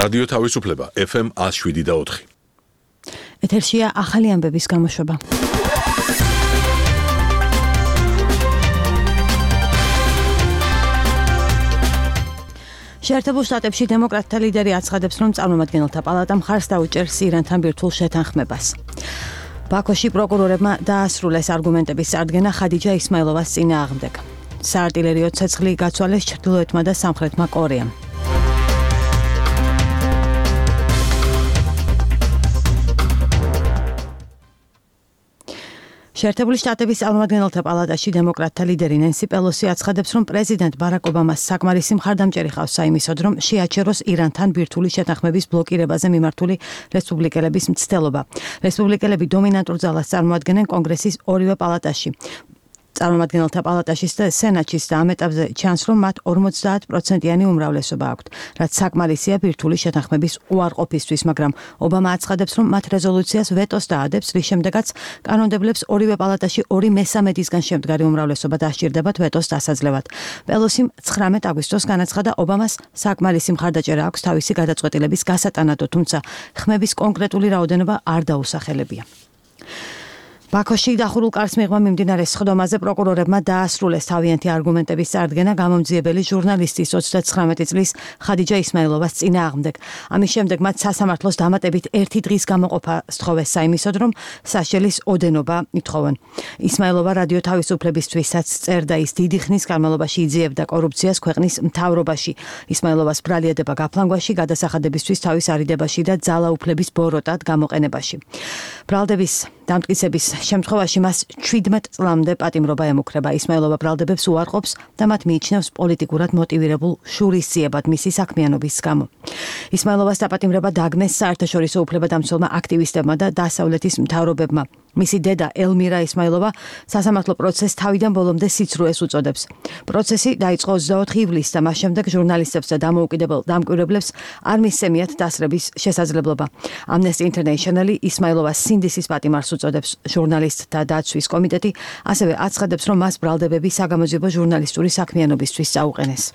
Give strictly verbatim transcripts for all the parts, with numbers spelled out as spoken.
რადიო თავისუფლება ეფ ემ one oh seven და four. ეთერშია ახალი ამბების გამოშვება. შეერთებულ შტატებში დემოკრატთა ლიდერი აცხადებს, რომ წარმომადგენელთა პალატა მხარს დაუჭერს ირანთან ბირთვულ შეთანხმებას. ბაქოში პროკურორებმა დაასრულეს არგუმენტების წარდგენა ხადიჯა ისმაილოვას წინააღმდეგ. საარტილერიო ცეცხლი გაცვალეს ჩრდილოეთმა და სამხრეთმა კორეამ. შეერთებული შტატების წარმომადგენელთა პალატაში დემოკრატთა ლიდერი ნენსი პელოსი აცხადებს, რომ პრეზიდენტ ბარაკ ობამას საკმარისი მხარდამჭერი ჰყავს საიმისოდ, რომ შეაჩეროს ირანთან ბირთვული შეთანხმების ბლოკირებაზე მიმართული რესპუბლიკელების მცდელობა. რესპუბლიკელები დომინანტურ ძალას წარმოადგენენ კონგრესის ორივე პალატაში. წარმომადგენელთა პალატაში და სენატში და ამ ეტაპზე ჩანს, რომ მათ ორმოცდაათ პროცენტიანი უმრავლესობა აქვთ, რაც საკმარისია ბირთვული შეთანხმების უარყოფისთვის, მაგრამ ობამა აცხადებს, რომ მათ რეზოლუციას ვეტოს დაადებს, რის შემდეგაც კანონმდებლებს ორივე პალატაში ორი მესამედისგან შემდგარი უმრავლესობა დასჭირდებათ ვეტოს დასაძლევად. პელოსიმ ცხრამეტ აგვისტოს განაცხადა, ობამას საკმარისი მხარდაჭერა აქვს თავისი გადაწყვეტილების გასატანადო, თუმცა ხმების კონკრეტული რაოდენობა არ დაუსახელებია. ბაქოში დახურულ კარს მიღმა მიმდინარე სხდომაზე პროკურორებმა დაასრულეს თავიანთი არგუმენტების წარდგენა გამომძიებელი ჟურნალისტის ოცდათხრამეტი წლის ხადიჯა ისმაილოვას წინააღმდეგ. ამის შემდეგ მათ სასამართლოს დამატებით ერთი დღის გამოყოფა სთხოვეს საიმისოდ, რომ საშელის ოდენობა ითხოვენ. ისმაილოვა რადიო თავისუფლებისთვისაც წერდა, ის დიდი ხნის განმავლობაში იძიებდა კორუფციას ქვეყნის მთავრობაში. ისმაილოვას ბრალიანდება გაფლანგვაში, გადასახადებისთვის თავის არიდებაში და ძალაუფლების ბოროტად გამოყენებაში. ბრალდების დამტკიცების შემთხვევაში მას შვიდმეტ წლამდე პატიმრობა ემუქრება. ისმაილოვა ბრალდებებს უარყოფს და მათ მიიჩნევს პოლიტიკურად მოტივირებულ შურისძიებად მისი საქმიანობის გამო. ისმაილოვას დაპატიმრება დაგმეს საერთაშორისო უფლებადამცველმა აქტივისტებმა და დასავლეთის მთავრობებმა. მისი დედა ელმირა ისმაილოვა სასამართლო პროცესს თავიდან ბოლომდე სიცრუეს უწოდებს. პროცესი დაიწყო ოცდაოთხი ივლისს და მას შემდეგ ჟურნალისტებს და დამოუკიდებელ დამკვირვებლებს არ მისცემიათ დასრების შესაძლებლობა. Amnesty International ისმაილოვას სინდისის პატიმარს უწოდებს. ჟურნალისტთა დაცვის კომიტეტი ასევე აცხადებს, რომ მას ბრალდებები საგამოძიებო ჟურნალისტური საქმიანობისთვის წაუყენეს.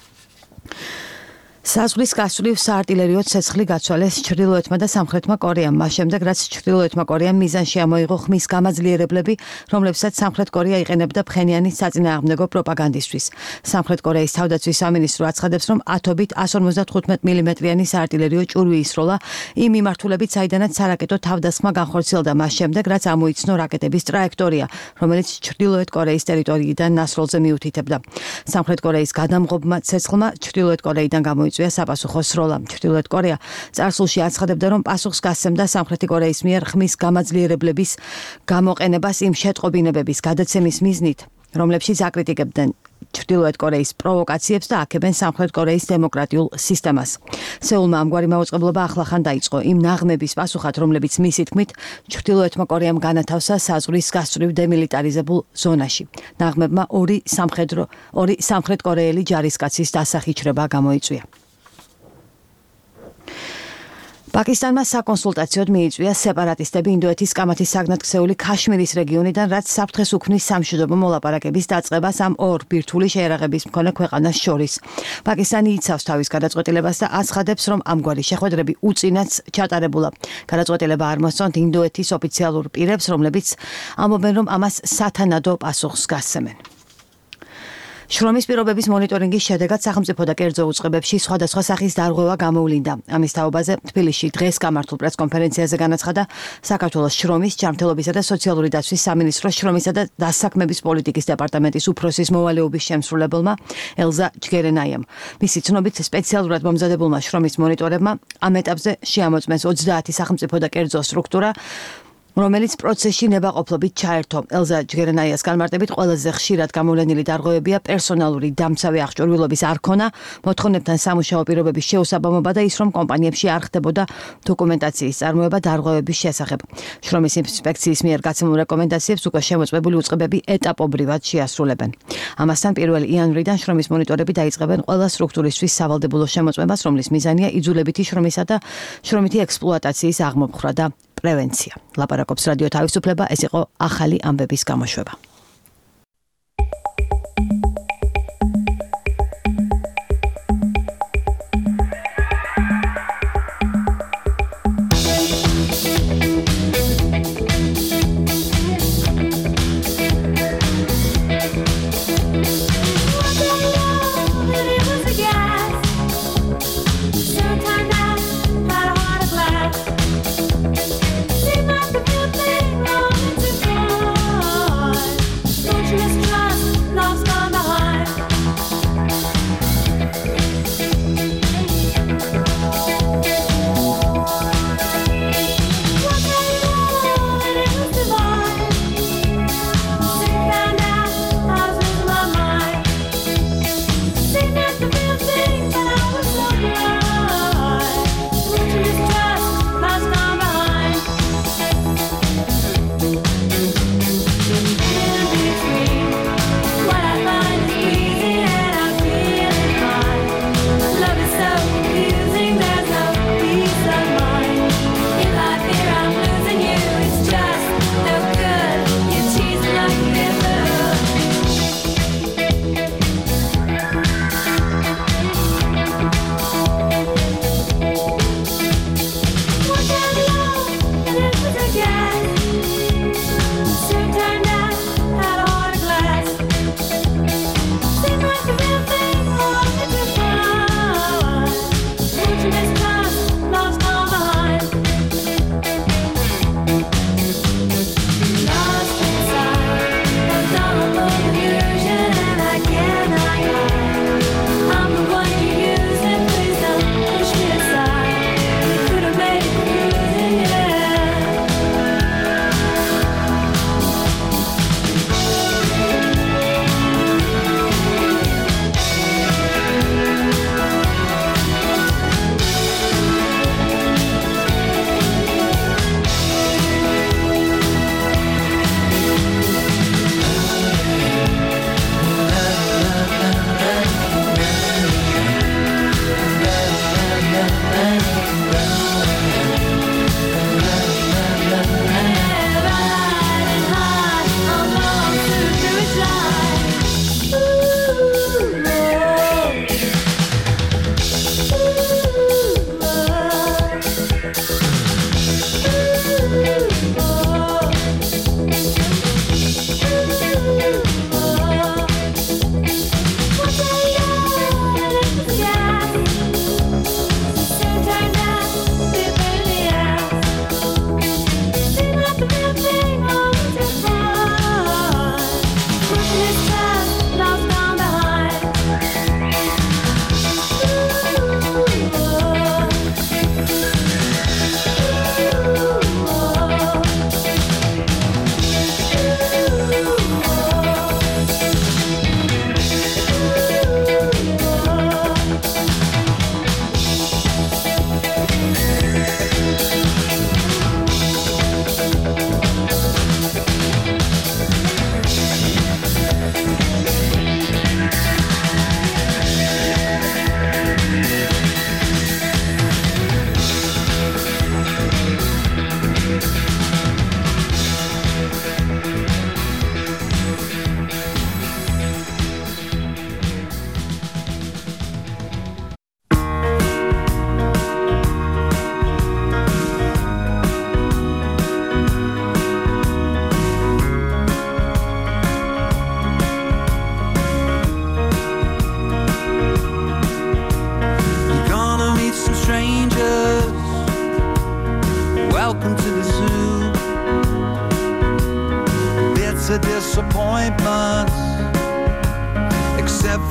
საზღვრის გასწვრივ საარტილერიო ცეცხლი გაცვალეს ჩრდილოეთმა და სამხრეთმა კორეამ, მას შემდეგ რაც ჩრდილოეთმა კორეამ მიზანში ამოიღო ხმის გამაძლიერებლები, რომლებსაც სამხრეთ კორეა იყენებდა ფხენიანის საწინააღმდეგო პროპაგანდისთვის. სამხრეთ კორეის თავდაცვის სამინისტრო აცხადებს, რომ ათობით one fifty-five მილიმეტრიანი საარტილერიო ჭურვი ისროლა იმ მიმართულებით, საიდანაც სარაკეტო თავდასხმა განხორციელდა მას შემდეგ, რაც ამოიცნო რაკეტების ტრაექტორია, რომელიც ჩრდილოეთ კორეის ტერიტორიიდან ნასროლზე მიუთითებდა. სამხრეთ კორეის გადამღობმა ცეცხლმა ჩრდილოეთ კორეიდან გამოიწვია საპასუხო სროლა. ჩრდილოეთ კორეა წარსულში აცხადებდა, რომ პასუხს გასცემდა სამხრეთი კორეის მიერ ხმის გამაძლიერებლების გამოყენებას იმ შეტყობინებების გადაცემის მიზნით, რომლებშიც აკრიტიკებდნენ ჩრდილოეთ კორეის პროვოკაციებს და აქებენ სამხრეთ კორეის დემოკრატიულ სისტემას. სეულმა ამგვარი მაუწყებლობა ახლახან დაიწყო იმ ნაღმების პასუხად, რომლებიც მისი თქმით ჩრდილოეთმა კორეამ განათავსა საზღვრის გასწვრივ დემილიტარიზებულ ზონაში. ნაღმებმა ორი სამხედრო ორი სამხრეთ კორეელი ჯარისკაცის დასახიჩრება გამოიწვია. პაკისტანმა საკონსულტაციოდ მიიწვია სეპარატისტები ინდოეთის კამათის საგნათქცეული ქაშმირის რეგიონიდან, რაც საფრთხეს უქმნის სამშვიდობო მოლაპარაკების დაწყებას ამ ორ ბირთვული შეერაღების მქონე ქვეყანას შორის. პაკისტანი იცავს თავის გადაწყვეტილებას და აცხადებს, რომ ამგვარი შეხვედრები უწინაც ჩატარებულა. გადაწყვეტილება არ მოსწონთ ინდოეთის ოფიციალურ პირებს, რომლებიც ამბობენ, რომ ამას სათანადო პასუხს გასცემენ. შრომის პირობების მონიტორინგის შედეგად სახელმწიფო და კერძო უწყებებში სხვადასხვა სახის დარღვევა გამოვლინდა. ამის თაობაზე თბილისში დღეს გამართულ პრესკონფერენციაზე განაცხადა საქართველოს შრომის, ჯანმრთელობისა და სოციალური დაცვის სამინისტროს შრომისა და დასაქმების პოლიტიკის დეპარტამენტის უფროსის მოვალეობის შემსრულებელმა ელზა ჯგერენაიამ. მისი ცნობით სპეციალურად მომზადებულმა შრომის მონიტორებმა ამ ეტაპზე შეამოწმეს ოცდაათი სახელმწიფო და კერძო სტრუქტურა, რომელიც პროცესში ნებაყოფლობით ჩაერთო. ელზა ჯგერენაიას განმარტებით ყველაზე ხშირად გამოვლენილი დარღვევებია პერსონალური დამცავი აღჭურვილობის არქონა, მოთხოვნებთან სამუშაო პირობების შეუსაბამობა და ის, რომ კომპანიებში არ ხდებოდა დოკუმენტაციის წარმოება დარღვევების შესახებ. შრომის ინსპექციის მიერ გაცემულ რეკომენდაციებს უკვე შემოწმებული უწყებები ეტაპობრივად შეასრულებენ. ამასთან პირველი იანვრიდან შრომის მონიტორები დაიწყებენ ყველა სტრუქტურისთვის სავალდებულო შემოწმებას, რომლის მიზანია იძულებითი შრომისა და შრომითი ექსპლუატაციის აღმოფხვრა და პრევენცია. ლაპარაკობს რადიო თავისუფლება, ეს იყო ახალი ამბების გამოშვება.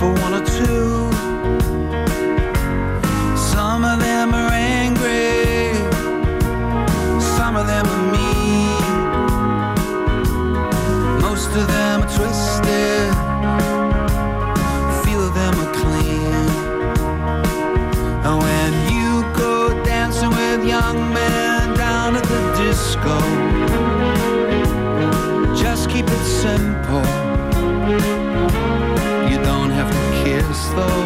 for one or two. Some of them are angry, some of them are mean, most of them are twisted, few of them are clean. And when you go dancing with young men down at the disco, just keep it simple. You don't have to kiss though.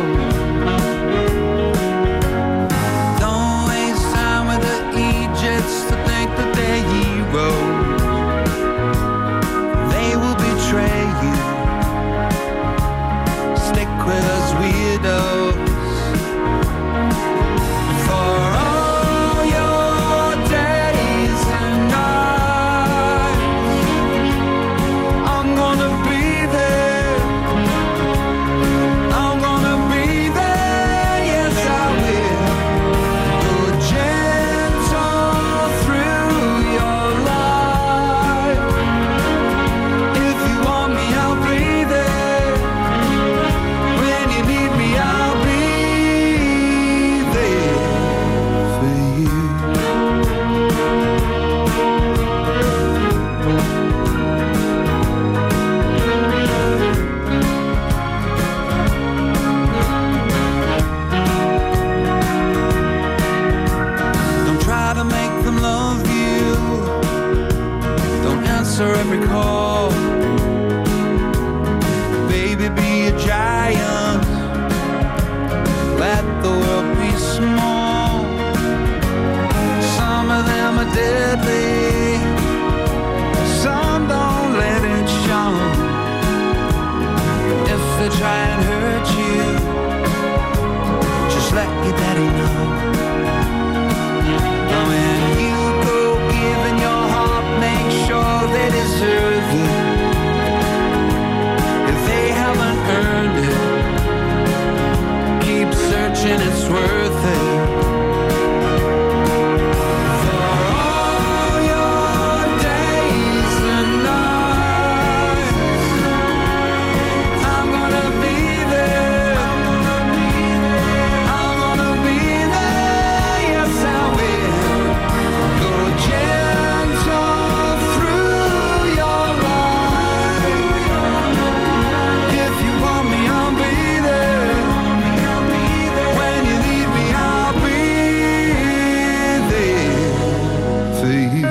Don't waste time with the Egypts to think that they're heroes. They will betray you. Stick with us weirdos. For all your days and nights, I'm gonna be there. I'm gonna be there, yes I will. Go gentle through your life. If you want me, I'll be there. When you need me, I'll be there for you. Don't try to make them love you. Don't answer every call. Baby, be a giant. Let the world be small. Some of them are deadly. Some don't let it show. If they try and hurt you, just let your daddy know. And when you go giving your heart, make sure they deserve it. If they haven't earned it, keep searching, it's worth it. For all your days and nights, I'm gonna be there. I'm gonna be there, yes I will. Go gentle through your life. If you want me, I'll be there. When you need me, I'll be there for you.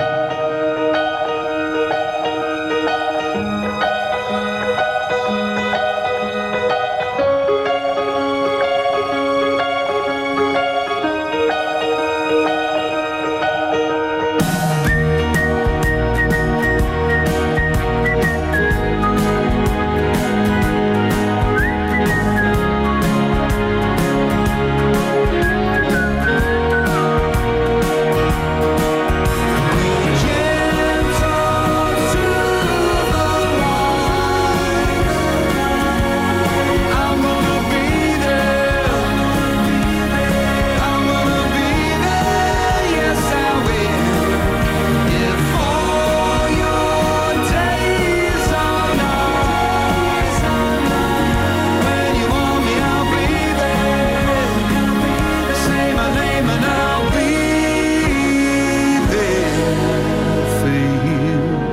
I'm gonna be there. I'm gonna be there, yes I will. If all your days are nights, when you want me, I'll be there. Say my name and I'll be there for you.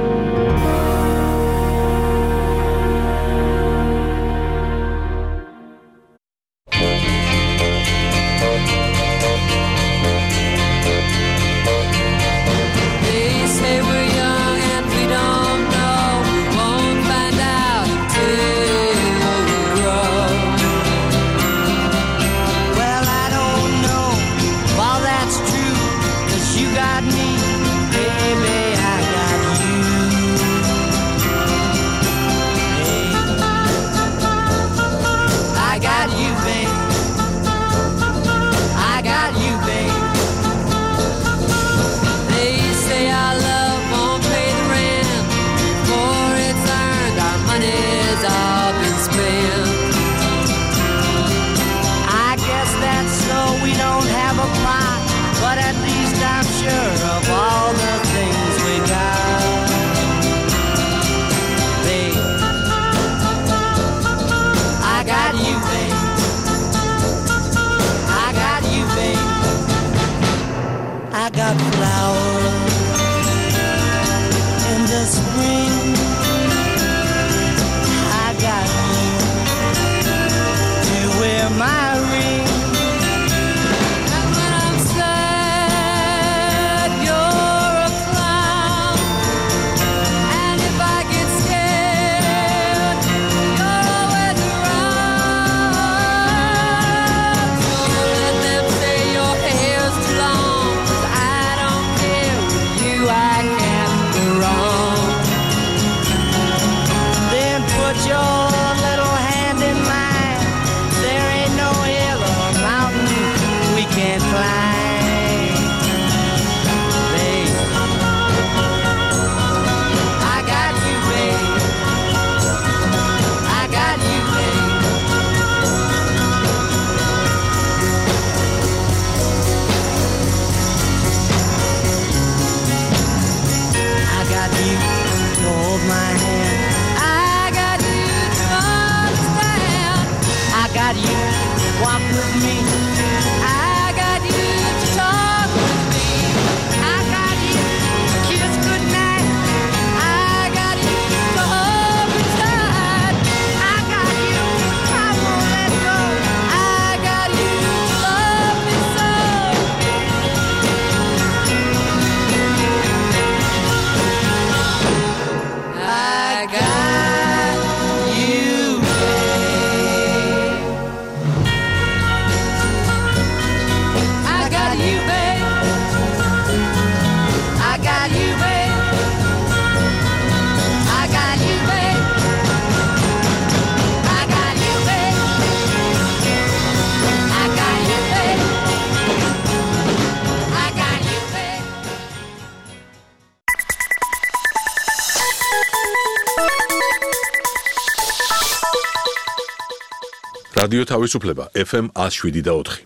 They say we're young and we don't know. We won't find out until we grow. Well, I don't know if all that's true, 'cause you got me, baby, I got you. Hey. I got you, babe. I got you, babe. They say our love won't pay the rent before it's earned. Our money's all been spent. I guess that's so we don't have a plot, but at least I'm sure of all the things we got. Babe, I got walk with me. I got you to talk with me. I got you to kiss goodnight. I got you to hold me tight. I got you to I won't let go. I got you to love me so. I got you, babe. I got you, babe. I got you, babe. I got you, babe. I got you, babe. I got you, babe. I got you, babe. რადიო თავისუფლება F M one oh seven და four.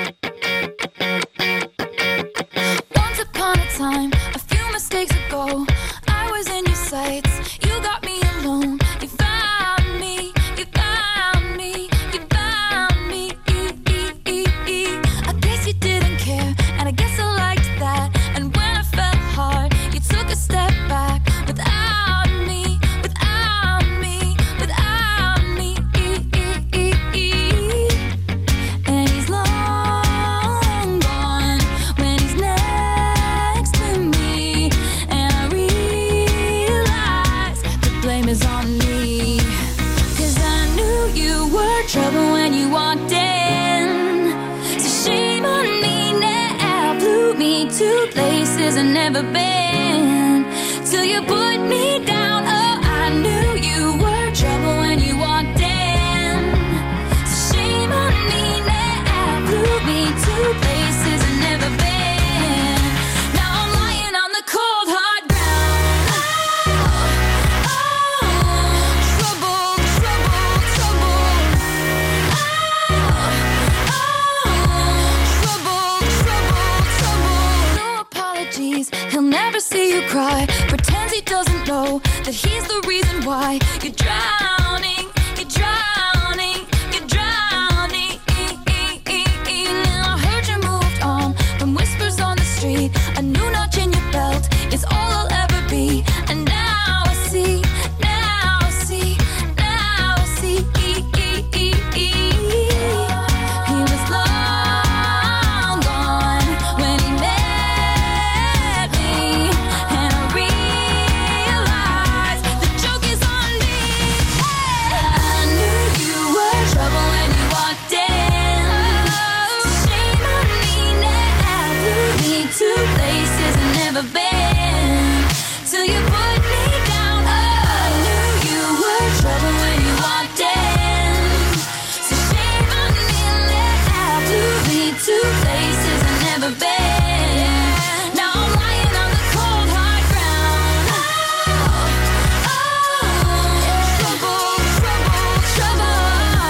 Once upon a time, a few mistakes ago, I was in your sights. You got me alone. You found me. You found me. You found me. I guess you didn't care, and I guess I liked that. And when I fell hard, you took a step back without me, without me, without me. And he's long gone when he's next to me. And I realize the blame is on me. 'Cause I knew you were trouble when you walked in. So shame on me now, blew me to places I've never been. Till you put me down, oh, I knew you were trouble when you walked in. So shame on me now, blew me to places I've never been. Now I'm lying on the cold hard ground. Oh, oh, trouble, trouble, trouble. Oh, oh, trouble, trouble, trouble. No apologies, he'll never see you cry. Pretends he doesn't know that he's the reason why you're drowning, you're drowning, you're drowning. I heard you moved on from whispers on the street. A new notch in your belt is all I'll ever be. And now I see, now I see, now I see. He was long gone when he met me. And I realized the joke is on me. I knew you were trouble when you walked in. So shame on me now, blew me to places I've never been. Till you put me down, oh, I knew you were trouble when you walked in. So shame on me now, blew me to places I've never been. Now I'm lying on the cold hard ground. Oh, oh, trouble, trouble, trouble.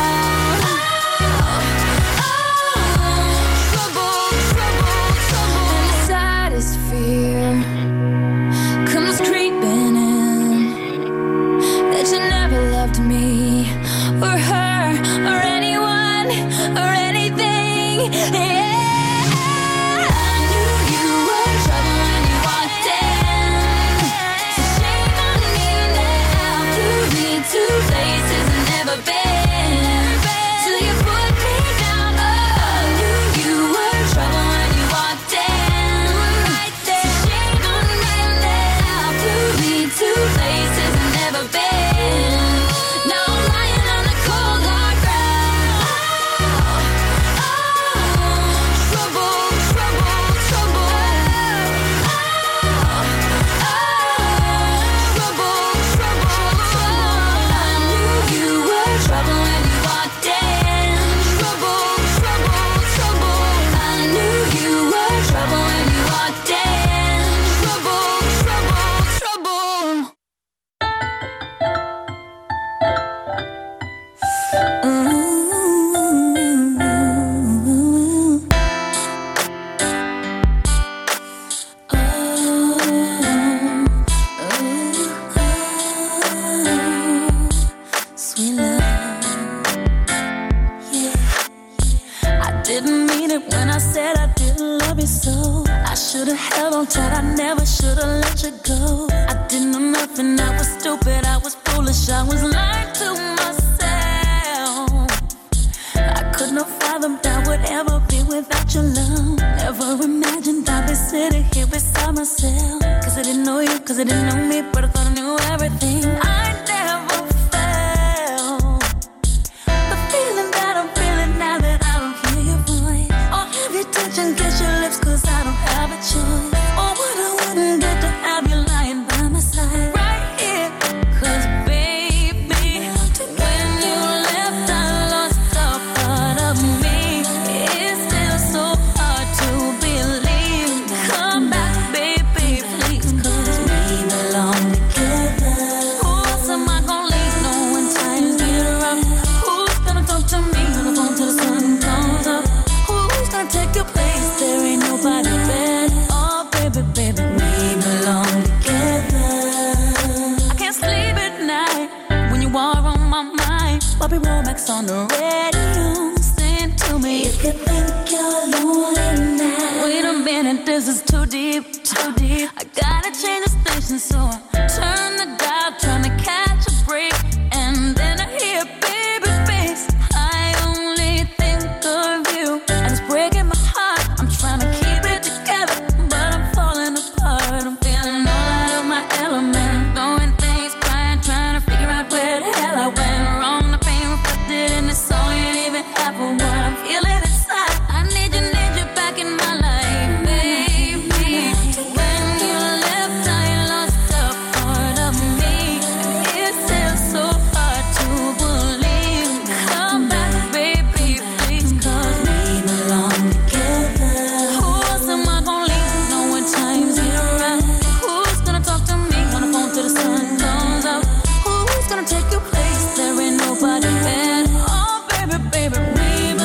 Oh, trouble, trouble, trouble. And the saddest fear comes creeping in, that you never loved me or her or anyone or anything. Yeah, I knew you were trouble when you walked in. So shame on me now, blew me to places I've never been. Till you put me down, oh, I knew you were trouble when you walked in. So shame on me now, blew me to places I've never been. Now I'm lying on the cold hard ground. Oh, oh, trouble, trouble, trouble. Oh, oh, trouble, trouble, trouble. I knew you were trouble when you walked in. Trouble, trouble, trouble. I knew you were trouble when you walked in. Trouble, trouble, trouble. Sweet love, yeah. it when I said I didn't love you so. I should have held on tight, I never should have let you go. I didn't know nothing, I was stupid, I was foolish, I was lying to myself. I could not fathom that would ever be without your love. Never imagined I'd be sitting here beside myself. Cause I didn't know you, cause I didn't know me, but I thought I knew everything. I never felt the feeling that I'm feeling now that I don't hear your voice. Or have your touch and kiss your lips cause I don't have a choice. Or would I wouldn't get to have you lying by my side right here. Cause baby, when you left I lost a part of me. It's still so hard to believe. Come back baby please, cause we belong together. Who else am I gonna leave? No when times get rough. Who's gonna talk to me on the phone till the sun comes up? Who's gonna take your place? There ain't nobody better. Oh baby, baby, we belong together. I can't sleep at night when you are on my mind. Bobby Womack's on the radio, sing to me. You could think you're lonely now. Wait a minute, this is too deep, too deep. I gotta change the station, so I turn the dial, trying to catch a break. And then I hear baby face. I only think of you, and it's breaking my heart. I'm trying to keep it together, but I'm falling apart. I'm feeling all out of my element, throwing things, crying, trying to figure out where the hell I went wrong. The pain reflected in this song ain't even half of what I'm feeling inside. I need you, need you back in my life, baby. When you left, I lost a part of me. It's still so hard to believe. Come back, baby, please, cause we belong together. Who else am I gonna leave? No when times get rough. Who's gonna talk to me on the phone till the sun comes up? Who's gonna take your place? There ain't nobody better. Oh baby, baby, we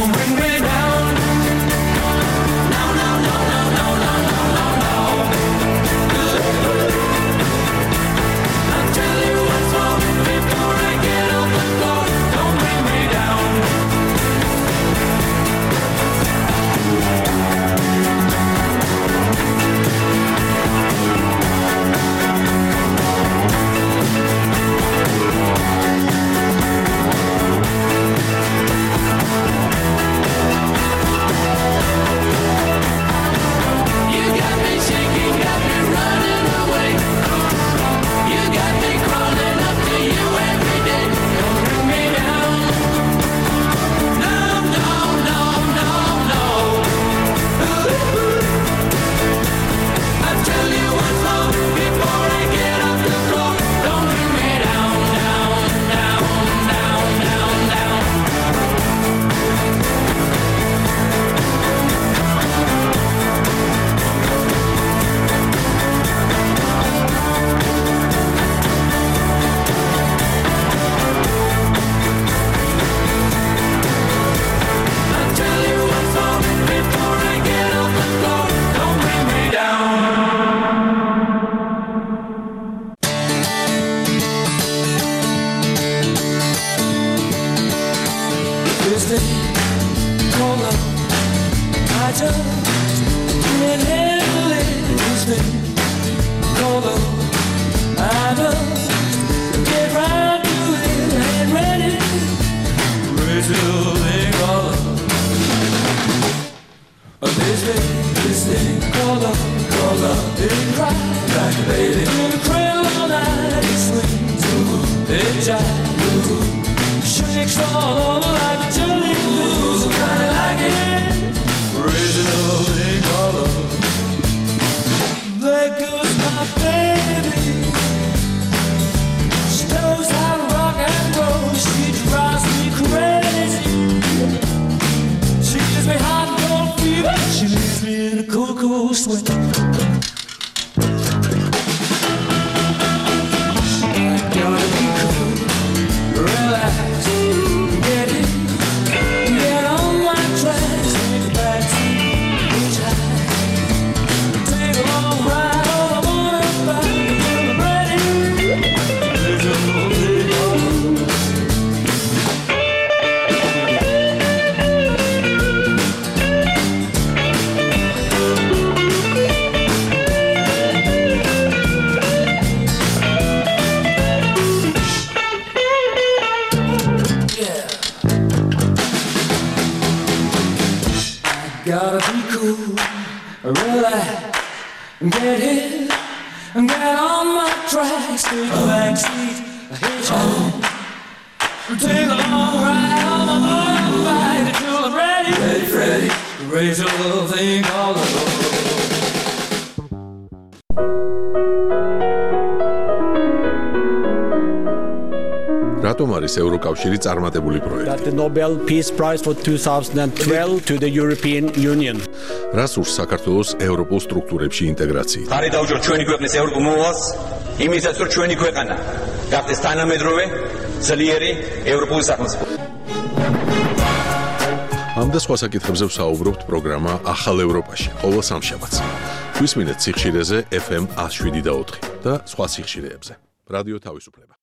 don't bring me down. No, no, no, no, no, no, no, no, no. I'll tell you what's wrong before I get off the floor. Don't bring me down. You got me shaking, got me running away. You got me crawling up to you every day. Don't bring me down. No, no, no, no, no. I'll tell you what's wrong before I get off the floor. Don't bring me down, down, down, down, down, down. I'll tell you what's wrong before I get off the floor. Don't bring me down. This thing called love, I just can't handle it. This thing called love, I just get right to it. Ain't ready. Crazy little thing called love. This thing, this thing called love, called love. It cry like a baby in the cradle all night. It swings, ooh, it jives, ooh, shakes all over like a jelly. Ooh, kinda like it. Crazy little thing called love. There goes my baby. She knows how to rock and roll. She drives me crazy. She gives me hot and cold fever. She leaves me in a cool, cool sweat. Gotta be cool, relax, get it, get on my tracks, take a backseat, hitchhike, take a long ride on the motorbike until I'm ready. There's a little thing called love. Yeah. Gotta be cool, relax, get hit, get on my tracks, take a backseat, a hitchhike, take a long ride on my motorbike until I'm ready, ready, ready, raise a little thing called love. რატომ არის ევროკავშირი წარმატებული პროექტი? That the Nobel Peace Prize for twenty twelve to the European Union. რას ურს საქართველოს ევროპულ სტრუქტურებში ინტეგრაციით? ხარი დაუჭირ ჩვენი ქვეყნის ევროპულ მოვალს, იმისაც რომ ჩვენი ქვეყანა გახდეს თანამედროვე, ძლიერი ევროპული სახელმწიფო. ამ და სხვა საკითხებზე ვსაუბრობთ პროგრამა ახალ ევროპაში, ყოველ სამშაბათს. გვისმინეთ სიხშირეზე ეფ ემ one oh seven და ოთხი და სხვა სიხშირეებზე. რადიო თავისუფლება.